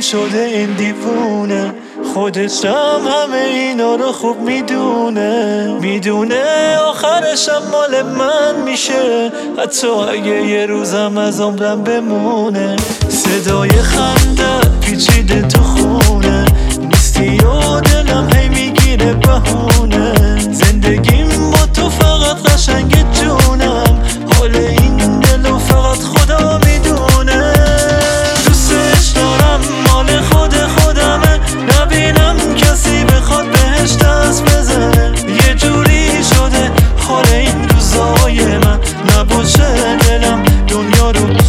شده این دیوونه، خودشم همه اینا رو خوب میدونه آخرشم مال من میشه، حتی اگه یه روزم از عمرم بمونه. صدای خنده پیچیده تو خونه، نیستی و دلم هی میگیره بهونه. زندگیم با تو فقط قشنگ جونم، حال این دلو فقط خدا میدونه. دوستش دارم مال خودمه، نبینم کسی بخواد بهش دست بزنه. یه جوری شده حال این روزای من، نباشه دلم دنیا رو